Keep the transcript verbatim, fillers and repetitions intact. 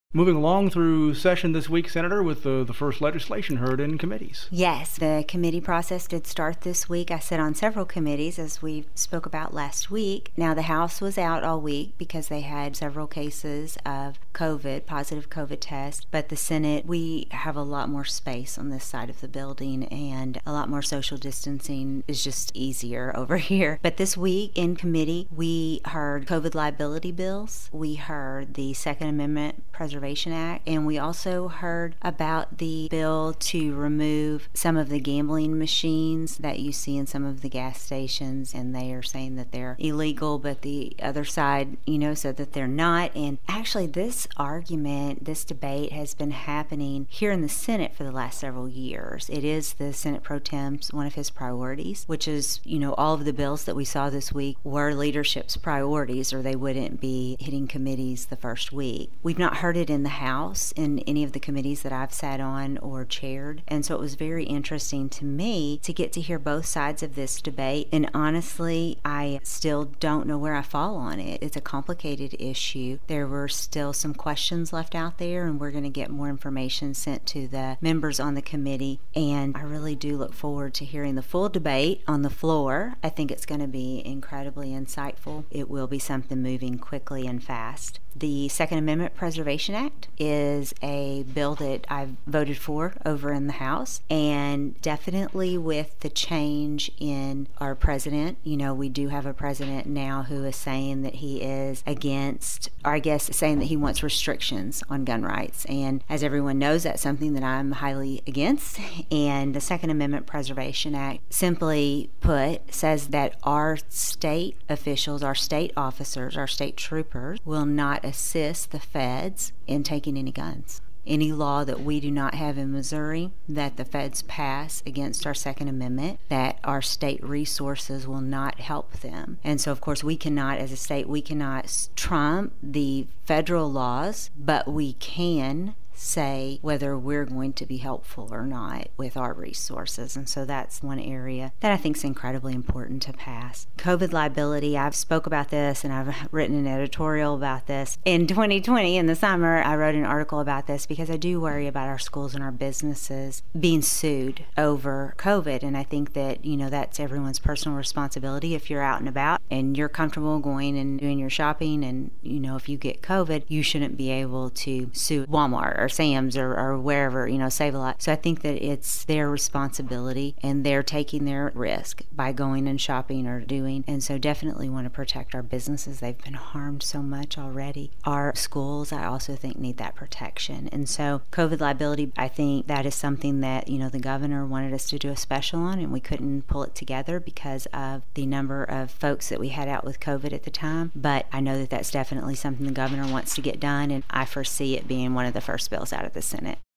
Moving along through session this week, Senator, with the, the first legislation heard in committees. Yes, the committee process did start this week. I sat on several committees, as we spoke about last week. Now, the House was out all week because they had several cases of COVID, positive COVID tests. But the Senate, we have a lot more space on this side of the building, and a lot more social distancing is just easier over here. But this week in committee, we heard COVID liability bills. We heard the Second Amendment Preservation Act, and we also heard about the bill to remove some of the gambling machines that you see in some of the gas stations, and they are saying that they're illegal, but the other side, you know, said that they're not. And actually, this argument, this debate has been happening here in the Senate for the last several years. It is the Senate Pro Tem's one of his priorities, which is, you know, all of the bills that we saw this week were leadership's priorities, or they wouldn't be hitting committees the first week. We've not heard it in the House in any of the committees that I've sat on or chaired, and so it was very interesting to me to get to hear both sides of this debate. And honestly, I still don't know where I fall on it. It's a complicated issue. There were still some questions left out there, and we're going to get more information sent to the members on the committee, and I really do look forward to hearing the full debate on the floor. I think it's going to be incredibly insightful. It will be something moving quickly and fast. The Second Amendment Preservation Act is a bill that I've voted for over in the House, and definitely with the change in our president, you know, we do have a president now who is saying that he is against, or I guess saying that he wants restrictions on gun rights. And as everyone knows, that's something that I'm highly against. And the Second Amendment Preservation Act, simply put, says that our state officials, our state officers, our state troopers will not assist the feds in taking any guns. Any law that we do not have in Missouri that the feds pass against our Second Amendment, that our state resources will not help them. And so, of course, we cannot, as a state, we cannot trump the federal laws, but we can say whether we're going to be helpful or not with our resources. And so that's one area that I think is incredibly important to pass. COVID liability, I've spoke about this and I've written an editorial about this. In twenty twenty, in the summer, I wrote an article about this because I do worry about our schools and our businesses being sued over COVID. And I think that, you know, that's everyone's personal responsibility. If you're out and about and you're comfortable going and doing your shopping, and, you know, if you get COVID, you shouldn't be able to sue Walmart or Sam's or, or wherever, you know, Save-A-Lot. So I think that it's their responsibility, and they're taking their risk by going and shopping or doing. And so definitely want to protect our businesses. They've been harmed so much already. Our schools, I also think, need that protection. And so COVID liability, I think that is something that, you know, the governor wanted us to do a special on, and we couldn't pull it together because of the number of folks that we had out with COVID at the time. But I know that that's definitely something the governor wants to get done, and I foresee it being one of the first bills out of the Senate.